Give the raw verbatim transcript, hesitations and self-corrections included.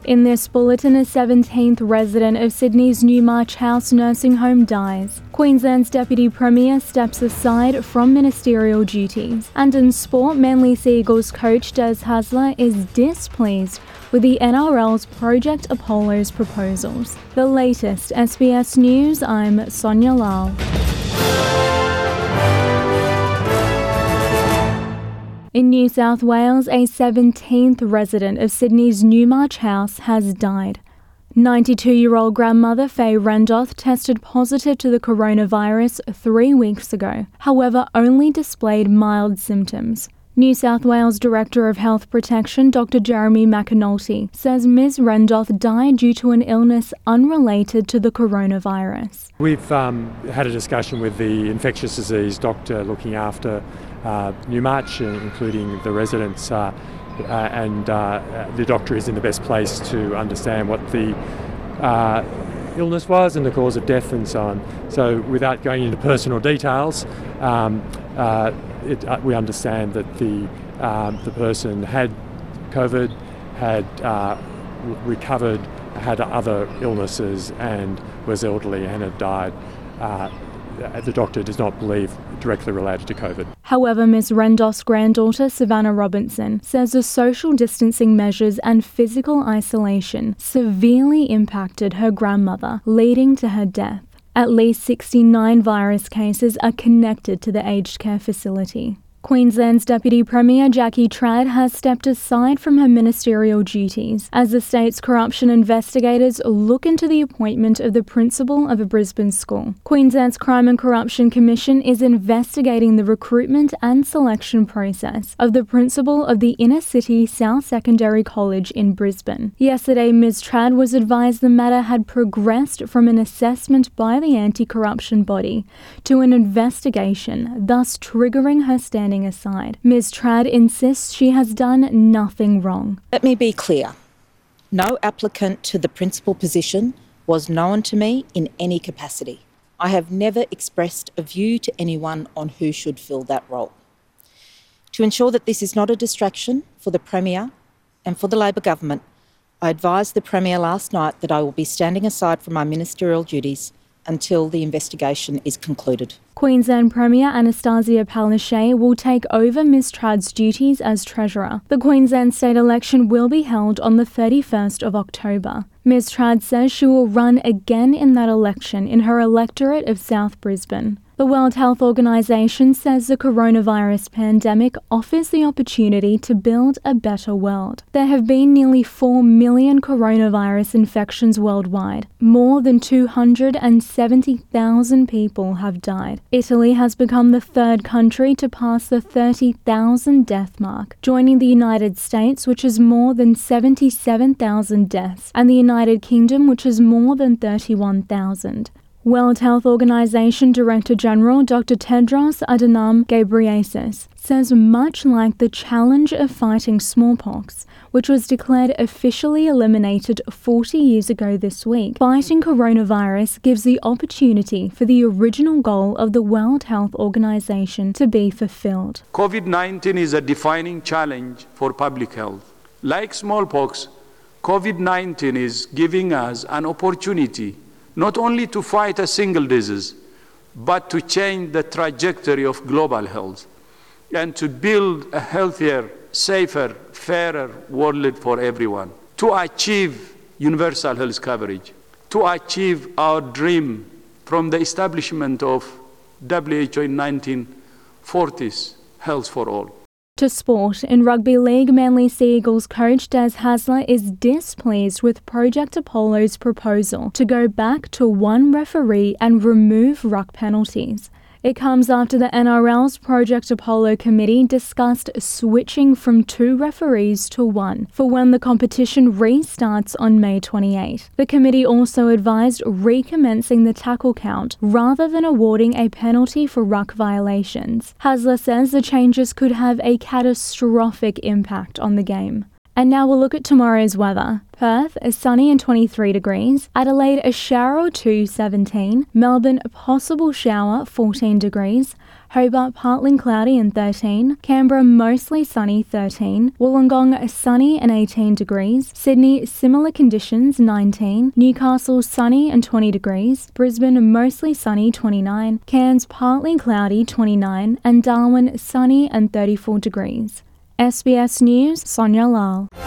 In this bulletin, a seventeenth resident of Sydney's Newmarch House nursing home dies. Queensland's Deputy Premier steps aside from ministerial duties. And in sport, Manly Sea Eagles coach Des Hasler is displeased with the N R L's Project Apollo's proposals. The latest S B S News, I'm Sonia Lal. In New South Wales, a seventeenth resident of Sydney's Newmarch House has died. ninety-two-year-old grandmother Faye Rendoth tested positive to the coronavirus three weeks ago, however only displayed mild symptoms. New South Wales Director of Health Protection Doctor Jeremy McAnulty says Miz Rendoth died due to an illness unrelated to the coronavirus. We've um, had a discussion with the infectious disease doctor looking after uh, Newmarch, including the residents, uh, uh, and uh, the doctor is in the best place to understand what the uh, illness was and the cause of death and so on. So without going into personal details, um, uh, It, uh, we understand that the um, the person had COVID, had uh, recovered, had other illnesses and was elderly and had died. Uh, the doctor does not believe directly related to COVID. However, Miz Rendoth's granddaughter, Savannah Robinson, says the social distancing measures and physical isolation severely impacted her grandmother, leading to her death. At least sixty-nine virus cases are connected to the aged care facility. Queensland's Deputy Premier Jackie Trad has stepped aside from her ministerial duties as the state's corruption investigators look into the appointment of the principal of a Brisbane school. Queensland's Crime and Corruption Commission is investigating the recruitment and selection process of the principal of the Inner City South Secondary College in Brisbane. Yesterday, Miz Trad was advised the matter had progressed from an assessment by the anti-corruption body to an investigation, thus triggering her standing aside. Miz Trad insists she has done nothing wrong. Let me be clear. No applicant to the principal position was known to me in any capacity. I have never expressed a view to anyone on who should fill that role. To ensure that this is not a distraction for the Premier and for the Labor government, I advised the Premier last night that I will be standing aside from my ministerial duties until the investigation is concluded. Queensland Premier Anastasia Palaszczuk will take over Miz Trad's duties as Treasurer. The Queensland state election will be held on the thirty-first of October. Miz Trad says she will run again in that election in her electorate of South Brisbane. The World Health Organization says the coronavirus pandemic offers the opportunity to build a better world. There have been nearly four million coronavirus infections worldwide. More than two hundred seventy thousand people have died. Italy has become the third country to pass the thirty thousand death mark, joining the United States, which has more than seventy-seven thousand deaths, and the United Kingdom, which has more than thirty-one thousand. World Health Organization Director General Doctor Tedros Adhanom Ghebreyesus says much like the challenge of fighting smallpox, which was declared officially eliminated forty years ago this week, fighting coronavirus gives the opportunity for the original goal of the World Health Organization to be fulfilled. COVID nineteen is a defining challenge for public health. Like smallpox, COVID nineteen is giving us an opportunity not only to fight a single disease, but to change the trajectory of global health and to build a healthier, safer, fairer world for everyone, to achieve universal health coverage, to achieve our dream from the establishment of W H O in nineteen forties, health for all. To sport, in rugby league, Manly Sea Eagles coach Des Hasler is displeased with Project Apollo's proposal to go back to one referee and remove ruck penalties. It comes after the N R L's Project Apollo committee discussed switching from two referees to one for when the competition restarts on May twenty-eighth. The committee also advised recommencing the tackle count rather than awarding a penalty for ruck violations. Hasler says the changes could have a catastrophic impact on the game. And now we'll look at tomorrow's weather. Perth, a sunny and twenty-three degrees. Adelaide, a shower or two, seventeen. Melbourne, a possible shower, fourteen degrees. Hobart, partly cloudy and thirteen. Canberra, mostly sunny, thirteen. Wollongong, sunny and eighteen degrees. Sydney, similar conditions, nineteen. Newcastle, sunny and twenty degrees. Brisbane, mostly sunny, twenty-nine. Cairns, partly cloudy, twenty-nine. And Darwin, sunny and thirty-four degrees. S B S News, Sonia Lal.